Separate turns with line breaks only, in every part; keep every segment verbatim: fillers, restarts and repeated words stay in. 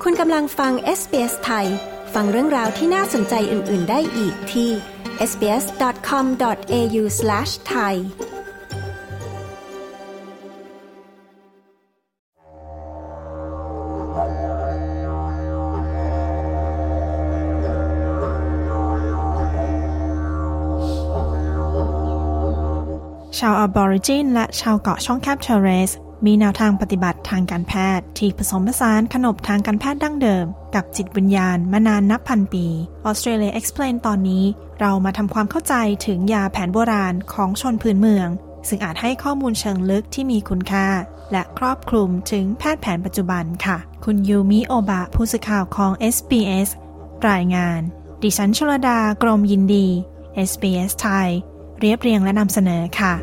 คุณกำลังฟัง เอส บี เอส ไทยฟังเรื่องราวที่น่าสนใจอื่นๆได้อีกที่ เอส บี เอส ดอท คอม ดอท เอ ยู สแลช ไทย
ชาวออบอริจินและชาวเกาะช่องแคบเทเรสมีแนวทางปฏิบัติทางการแพทย์ที่ผสมผสานขนบทางการแพทย์ดั้งเดิมกับจิตวิญญาณมานานนับพันปี Australia Explain ตอนนี้เรามาทำความเข้าใจถึงยาแผนโบราณของชนพื้นเมืองซึ่งอาจให้ข้อมูลเชิงลึกที่มีคุณค่าและครอบคลุมถึงแพทย์แผนปัจจุบันค่ะคุณยูมิโอบะผู้สื่อข่าวของ เอส บี เอส รายงานดิฉันชลดากรมยินดี เอส บี เอส ไทยเรียบเรียงและนำเสนอค่ะ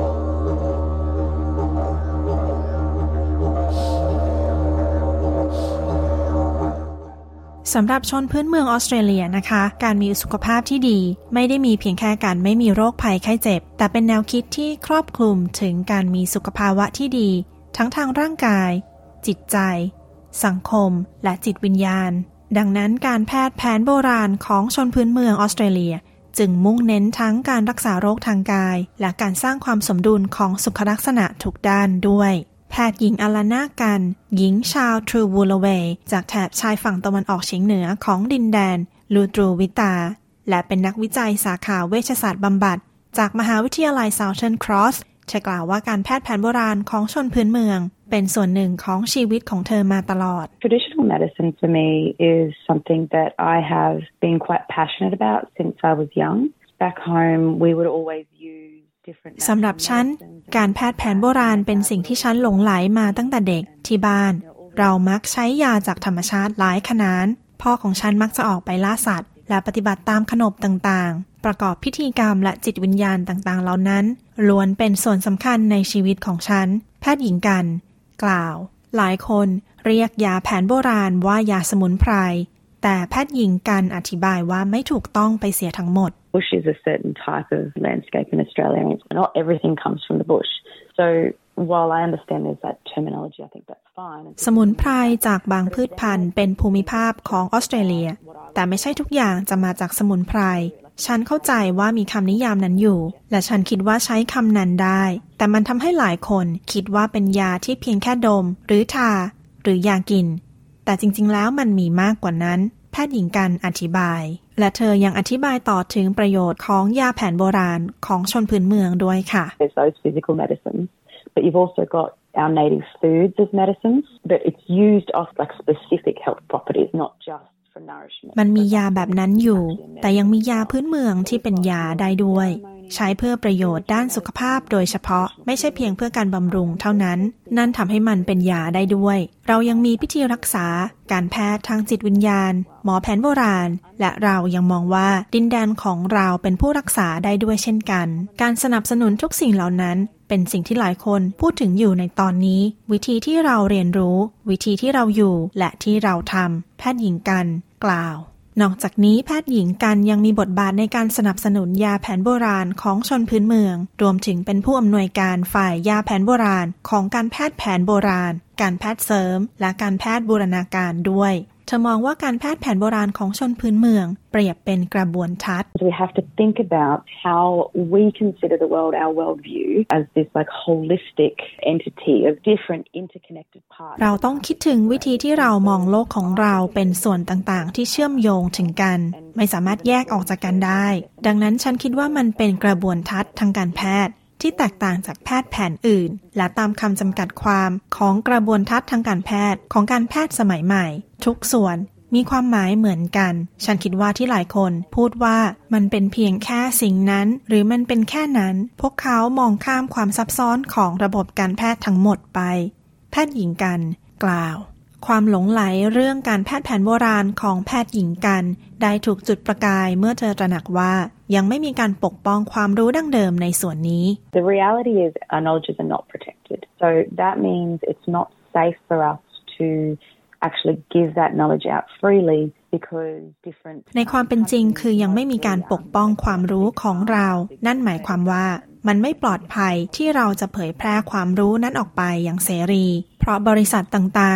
สำหรับชนพื้นเมืองออสเตรเลียนะคะการมีสุขภาพที่ดีไม่ได้มีเพียงแค่การไม่มีโรคภัยไข้เจ็บแต่เป็นแนวคิดที่ครอบคลุมถึงการมีสุขภาวะที่ดีทั้งทางร่างกายจิตใจสังคมและจิตวิญญาณดังนั้นการแพทย์แผนโบราณของชนพื้นเมืองออสเตรเลียจึงมุ่งเน้นทั้งการรักษาโรคทางกายและการสร้างความสมดุลของสุขลักษณะทุกด้านด้วยแพทย์หญิงอลานากันหญิงชาวทรูวูลเวย์จากแถบชายฝั่งตะวันออกเฉียงเหนือของดินแดนลูตรูวิตาและเป็นนักวิจัยสาขาเวชศาสตร์บำบัดจากมหาวิทยาลัย Southern Cross เธอกล่าวว่าการแพทย์แผนโบราณของชนพื้นเมืองเป็นส่วนหนึ่งของชีวิตของเธอมาตลอด
Traditional medicine for me is something that I have been quite passionate about since I was young. Back home we would always useส
ำหรับฉันการแพทย์แผนโบราณเป็นสิ่งที่ฉันหลงใหลมาตั้งแต่เด็กที่บ้านเรามักใช้ยาจากธรรมชาติหลายขนาดพ่อของฉันมักจะออกไปล่าสัตว์และปฏิบัติตามขนบต่างๆประกอบพิธีกรรมและจิตวิญญาณต่างๆเหล่านั้นล้วนเป็นส่วนสำคัญในชีวิตของฉันแพทย์หญิงกันกล่าวหลายคนเรียกยาแผนโบราณว่ายาสมุนไพรแต่แพทย์หญิงกันอธิบายว่าไม่ถูกต้องไปเสียทั้งหมด
Bush is a certain type of landscape in Australia and not everything comes from the bush. So while I understand there's that terminology, I think that's fine.
สมุนไพรจากบางพืชพันธุ์เป็นภูมิภาคของออสเตรเลียแต่ไม่ใช่ทุกอย่างจะมาจากสมุนไพรฉันเข้าใจว่ามีคำนิยามนั้นอยู่และฉันคิดว่าใช้คำนั้นได้แต่มันทำให้หลายคนคิดว่าเป็นยาที่เพียงแค่ดมหรือทาหรือยากินแต่จริงๆแล้วมันมีมากกว่านั้นแพทย์หญิงกันอธิบายและเธอยังอธิบายต่อถึงประโยชน์ของยาแผนโบราณของชนพื้นเมืองด้วยค่ะ
There's those physical medicines, but you've also got our native foods as medicines, but it's used off like specific health properties, not just for nourishment.
มันมียาแบบนั้นอยู่แต่ยังมียาพื้นเมืองที่เป็นยาได้ด้วยใช้เพื่อประโยชน์ด้านสุขภาพโดยเฉพาะไม่ใช่เพียงเพื่อการบำรุงเท่านั้นนั่นทำให้มันเป็นยาได้ด้วยเรายังมีพิธีรักษาการแพทย์ทางจิตวิญญาณหมอแผนโบราณและเรายังมองว่าดินแดนของเราเป็นผู้รักษาได้ด้วยเช่นกันการสนับสนุนทุกสิ่งเหล่านั้นเป็นสิ่งที่หลายคนพูดถึงอยู่ในตอนนี้วิธีที่เราเรียนรู้วิธีที่เราอยู่และที่เราทำแพทย์หญิงกันกล่าวนอกจากนี้แพทย์หญิงกันยังมีบทบาทในการสนับสนุนยาแผนโบราณของชนพื้นเมืองรวมถึงเป็นผู้อำนวยการฝ่ายยาแผนโบราณของการแพทย์แผนโบราณการแพทย์เสริมและการแพทย์บูรณาการด้วยเธอมองว่าการแพทย์แผนโบราณของชนพื้นเมืองเปรียบเป็นกระบวนทัศน์
We have to think about how we consider the world, our worldview, as this like holistic entity of different interconnected parts.
เราต้องคิดถึงวิธีที่เรามองโลกของเราเป็นส่วนต่างๆที่เชื่อมโยงถึงกันไม่สามารถแยกออกจากกันได้ดังนั้นฉันคิดว่ามันเป็นกระบวนทัศน์ทางการแพทย์ที่แตกต่างจากแพทย์แผนอื่นและตามคำจำกัดความของกระบวนทัศน์ทางการแพทย์ของการแพทย์สมัยใหม่ทุกส่วนมีความหมายเหมือนกันฉันคิดว่าที่หลายคนพูดว่ามันเป็นเพียงแค่สิ่งนั้นหรือมันเป็นแค่นั้นพวกเขามองข้ามความซับซ้อนของระบบการแพทย์ทั้งหมดไปแพทย์หญิงกันกล่าวความหลงไหลเรื่องการแพทย์แผนโบราณของแพทย์หญิงกันได้ถูกจุดประกายเมื่อเธอตระหนักว่ายังไม่มีการปกป้องความรู้ดั้งเดิมในส่วนนี้
The reality is our knowledges are not protected. So that means it's not safe for us to actually give that knowledge out freely because different
ในความเป็นจริงคือยังไม่มีการปกป้องความรู้ของเรานั่นหมายความว่ามันไม่ปลอดภัยที่เราจะเผยแพร่ความรู้นั้นออกไปอย่างเสรีเพราะบริษัทต่างๆ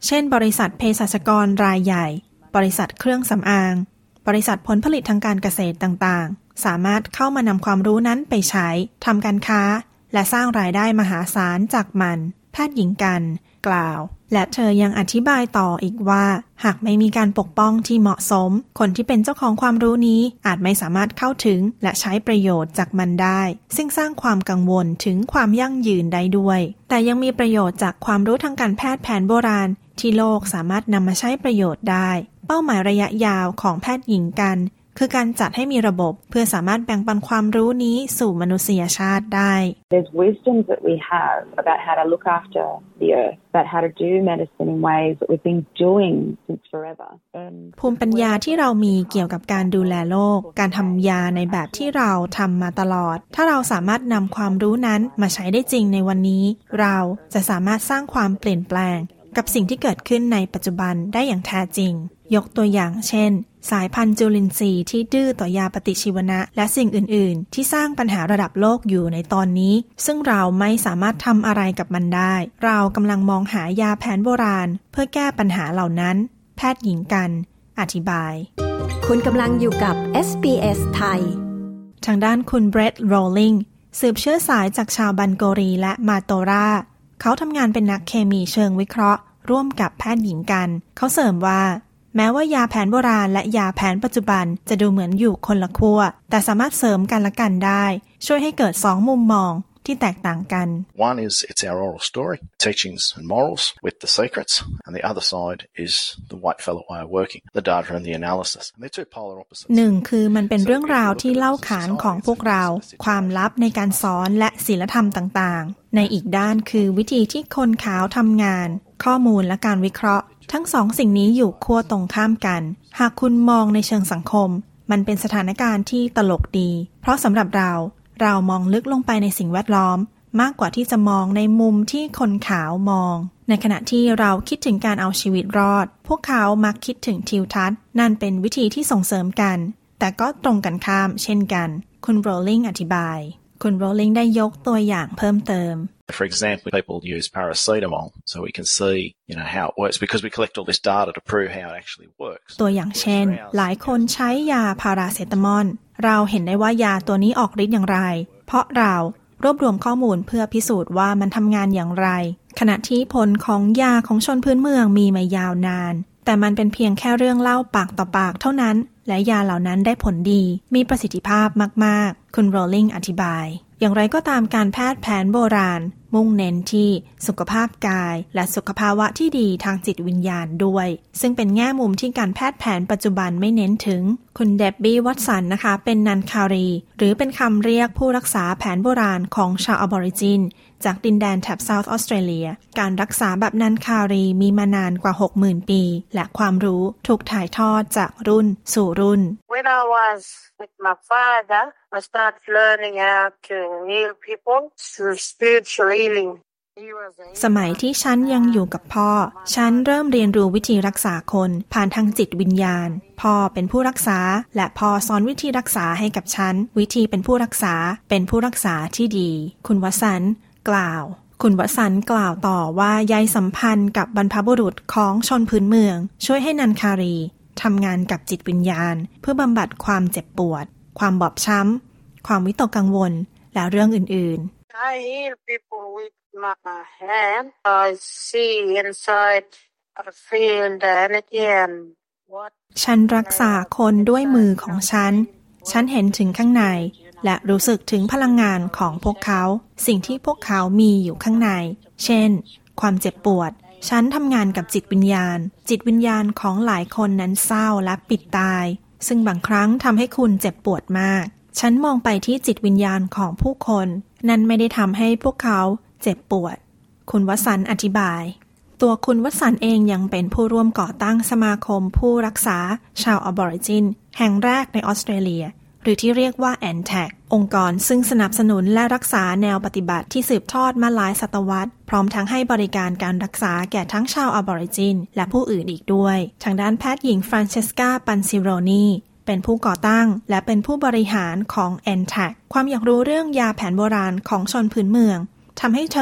เช่นบริษัทเภสัชกรรายใหญ่บริษัทเครื่องสำอางบริษัทผลผลิตทางการเกษตรต่างๆสามารถเข้ามานำความรู้นั้นไปใช้ทำการค้าและสร้างรายได้มหาศาลจากมันแพทย์หญิงกันกล่าวและเธอยังอธิบายต่ออีกว่าหากไม่มีการปกป้องที่เหมาะสมคนที่เป็นเจ้าของความรู้นี้อาจไม่สามารถเข้าถึงและใช้ประโยชน์จากมันได้ซึ่งสร้างความกังวลถึงความยั่งยืนได้ด้วยแต่ยังมีประโยชน์จากความรู้ทางการแพทย์แผนโบราณที่โลกสามารถนำมาใช้ประโยชน์ได้เป้าหมายระยะยาวของแพทย์หญิงกันคือการจัดให้มีระบบเพื่อสามารถแบ่งปันความรู้นี้สู่มนุษยชาติได้
There's wisdom that we have about how to look after the earth, about how to do medicine in ways that we've been doing since forever.
ภูมิปัญญาที่เรามีเกี่ยวกับการดูแลโลกการทำยาในแบบที่เราทำมาตลอดถ้าเราสามารถนำความรู้นั้นมาใช้ได้จริงในวันนี้เราจะสามารถสร้างความเปลี่ยนแปลงกับสิ่งที่เกิดขึ้นในปัจจุบันได้อย่างแท้จริงยกตัวอย่างเช่นสายพันธุ์จุลินทรีย์ที่ดื้อต่อยาปฏิชีวนะและสิ่งอื่นๆที่สร้างปัญหาระดับโลกอยู่ในตอนนี้ซึ่งเราไม่สามารถทำอะไรกับมันได้เรากำลังมองหายาแผนโบราณเพื่อแก้ปัญหาเหล่านั้นแพทย์หญิงกันอธิบาย
คุณกำลังอยู่กับ เอส บี เอส ไทย
ทางด้านคุณเบรดโรลลิงสืบเชื้อสายจากชาวบันโกรีและมาโตราเขาทำงานเป็นนักเคมีเชิงวิเคราะห์ร่วมกับแพทย์หญิงกันเขาเสริมว่าแม้ว่ายาแผนโบราณและยาแผนปัจจุบันจะดูเหมือนอยู่คนละขั้วแต่สามารถเสริมกันและกันได้ช่วยให้เกิดสองมุมมองที่แตกต่างกัน
One is it's our oral story, teachings and morals with the secrets, and the other side is the white fella way of working, the data and the analysis. And they're two polar opposites.
หนึ่งคือมันเป็นเรื่องราวที่เล่าขานของพวกเราความลับในการสอนและศีลธรรมต่างๆในอีกด้านคือวิธีที่คนขาวทำงานข้อมูลและการวิเคราะห์ทั้งสองสิ่งนี้อยู่ขั้วตรงข้ามกันหากคุณมองในเชิงสังคมมันเป็นสถานการณ์ที่ตลกดีเพราะสำหรับเราเรามองลึกลงไปในสิ่งแวดล้อมมากกว่าที่จะมองในมุมที่คนขาวมองในขณะที่เราคิดถึงการเอาชีวิตรอดพวกเขามักคิดถึงทิวทัศน์นั่นเป็นวิธีที่ส่งเสริมกันแต่ก็ตรงกันข้ามเช่นกันคุณโรลลิงอธิบายคุณโรลลิงได้ยกตัวอย่างเพิ่มเติม
For example, people use paracetamol so we can see, you know, how it works because we collect all this data to prove how it actually works.
ตัวอย่างเช่นหลายคนใช้ยาพาราเซตามอลเราเห็นได้ว่ายาตัวนี้ออกฤทธิ์อย่างไรเพราะเรารวบรวมข้อมูลเพื่อพิสูจน์ว่ามันทำงานอย่างไรขณะที่ผลของยาของชนพื้นเมืองมีมายาวนานแต่มันเป็นเพียงแค่เรื่องเล่าปากต่อปากเท่านั้นและยาเหล่านั้นได้ผลดีมีประสิทธิภาพมากๆคุณโรลลิงอธิบายอย่างไรก็ตามการแพทย์แผนโบราณมุ่งเน้นที่สุขภาพกายและสุขภาวะที่ดีทางจิตวิญญาณด้วยซึ่งเป็นแง่มุมที่การแพทย์แผนปัจจุบันไม่เน้นถึงคุณเดบบี้วัตสันนะคะเป็นนันคารีหรือเป็นคำเรียกผู้รักษาแผนโบราณของชาวออบอริจินจากดินแดนแถบเซาท์ออสเตรเลียการรักษาแบบนันคารีมีมานานกว่า หกหมื่น ปีและความรู้ถูกถ่ายทอดจากรุ่นสู่รุ่น
When I was with my father, I started learning how to heal people through spiritual healing.
สมัยที่ฉันยังอยู่กับพ่อฉันเริ่มเรียนรู้วิธีรักษาคนผ่านทางจิตวิญญาณพ่อเป็นผู้รักษาและพ่อสอนวิธีรักษาให้กับฉันวิธีเป็นผู้รักษาเป็นผู้รักษาที่ดีคุณวสันต์กล่าวคุณวสันต์กล่าวต่อว่าใยสัมพันธ์กับบรรพบุรุษของชนพื้นเมืองช่วยให้นันคารีทำงานกับจิตวิญญาณเพื่อบำบัดความเจ็บปวดความบอบช้ำความวิตกกังวลและเรื่องอื่นๆ
I heal people with my hand. I see inside. I feel the energy and what.
ฉันรักษาคนด้วยมือของฉันฉันเห็นถึงข้างในและรู้สึกถึงพลังงานของพวกเขาสิ่งที่พวกเขามีอยู่ข้างในเช่นความเจ็บปวดฉันทำงานกับจิตวิญญาณจิตวิญญาณของหลายคนนั้นเศร้าและปิดตายซึ่งบางครั้งทำให้คุณเจ็บปวดมากฉันมองไปที่จิตวิญญาณของผู้คนนั้นไม่ได้ทำให้พวกเขาเจ็บปวดคุณวสันต์อธิบายตัวคุณวสันต์เองยังเป็นผู้ร่วมก่อตั้งสมาคมผู้รักษาชาวออบอริจินแห่งแรกในออสเตรเลียหรือที่เรียกว่า แอน แท็ก องค์กรซึ่งสนับสนุนและรักษาแนวปฏิบัติที่สืบทอดมาหลายศตวรรษพร้อมทั้งให้บริการการรักษาแก่ทั้งชาวออบอริจินและผู้อื่นอีกด้วยทางด้านแพทย์หญิงฟรานเชสกาปันซิโรนีเป็นผู้ก่อตั้งและเป็นผู้บริหารของ แอน แท็ก ความอยากรู้เรื่องยาแผนโบราณของชนพื้นเมืองทำให้เธอ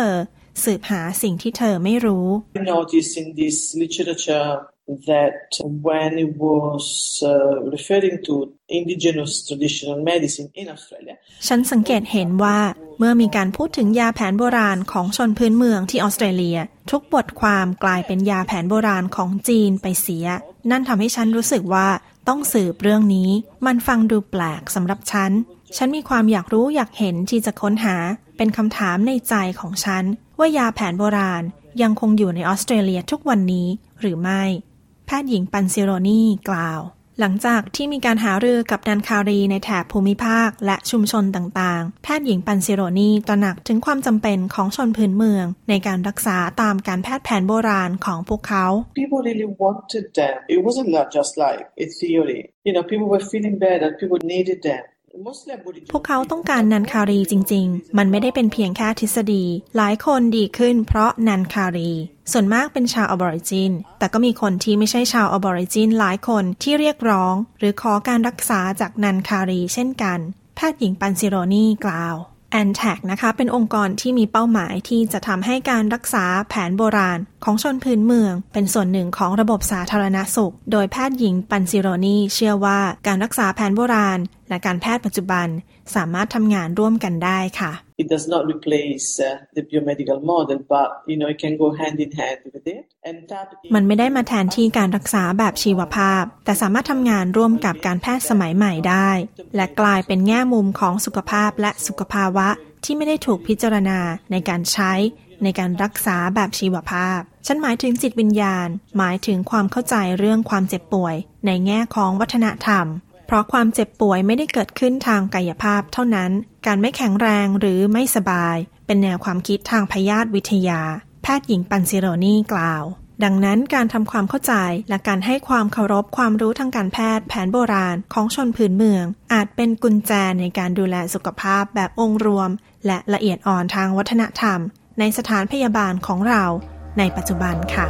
สืบหาสิ่งที่เธอไม่รู้
I noticed in this literature that when it was uh, referring to indigenous traditional medicine in Australia
ฉันสังเกตเห็นว่าเมื่อมีการพูดถึงยาแผนโบราณของชนพื้นเมืองที่ออสเตรเลียทุกบทความกลายเป็นยาแผนโบราณของจีนไปเสียนั่นทำให้ฉันรู้สึกว่าต้องสืบเรื่องนี้มันฟังดูแปลกสำหรับฉันฉันมีความอยากรู้อยากเห็นที่จะค้นหาเป็นคำถามในใจของฉันว่ายาแผนโบราณยังคงอยู่ในออสเตรเลียทุกวันนี้หรือไม่แพทย์หญิงปันซิโรนีกล่าวหลังจากที่มีการหารือกับนันคารีในแถบภูมิภาคและชุมชนต่างๆแพทย์หญิงปันซิโรนีตระหนักถึงความจำเป็นของชนพื้นเมืองในการรักษาตามการแพทย์แผนโบราณของพวกเขา
People really wanted them. It wasn't just like a theory. You know, people were feeling bad and people needed them.
พวกเขาต้องการนันคารีจริงๆมันไม่ได้เป็นเพียงแค่ทฤษฎีหลายคนดีขึ้นเพราะนันคารีส่วนมากเป็นชาวออบอริจินแต่ก็มีคนที่ไม่ใช่ชาวออบอริจินหลายคนที่เรียกร้องหรือขอการรักษาจากนันคารีเช่นกันแพทย์หญิงปันซิโรนีกล่าว แอน ที เอ ซี นะคะเป็นองค์กรที่มีเป้าหมายที่จะทำให้การรักษาแผนโบราณของชนพื้นเมืองเป็นส่วนหนึ่งของระบบสาธารณสุขโดยแพทย์หญิงปันซิโรนีเชื่อว่าการรักษาแผนโบราณและการแพทย์ปัจจุบันสามารถทำงานร่วมกันได้ค่ะ
It does not replace uh, the biomedical model, but you know it can go hand in hand with it. And that
มันไม่ได้มาแทนที่การรักษาแบบชีวภาพแต่สามารถทำงานร่วมกับการแพทย์สมัยใหม่ได้และกลายเป็นแง่มุมของสุขภาพและสุขภาวะที่ไม่ได้ถูกพิจารณาในการใช้ในการรักษาแบบชีวภาพฉันหมายถึงจิตวิญญาณหมายถึงความเข้าใจเรื่องความเจ็บป่วยในแง่ของวัฒนธรรมเพราะความเจ็บป่วยไม่ได้เกิดขึ้นทางกายภาพเท่านั้นการไม่แข็งแรงหรือไม่สบายเป็นแนวความคิดทางพยาธิวิทยาแพทย์หญิงปันซิโรนีกล่าวดังนั้นการทำความเข้าใจและการให้ความเคารพความรู้ทางการแพทย์แผนโบราณของชนพื้นเมืองอาจเป็นกุญแจในการดูแลสุขภาพแบบองค์รวมและละเอียดอ่อนทางวัฒนธรรมในสถานพยาบาลของเราในปัจจุบันค่ะ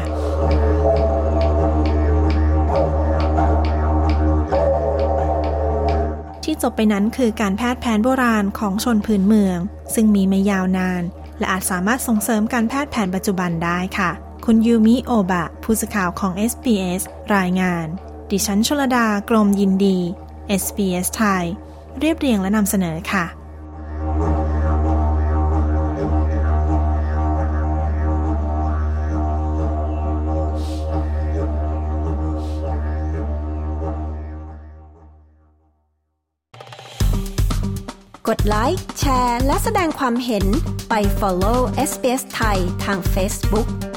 ที่จบไปนั้นคือการแพทย์แผนโบราณของชนพื้นเมืองซึ่งมีมายาวนานและอาจสามารถส่งเสริมการแพทย์แผนปัจจุบันได้ค่ะคุณยูมิโอบะผู้สื่อข่าวของ เอส บี เอส รายงานดิฉันชลดากรมยินดี เอส บี เอส ไทยเรียบเรียงและนำเสนอค่ะ
กดไลค์แชร์และแสดงความเห็นไป follow เอส บี เอส ไทยทาง Facebook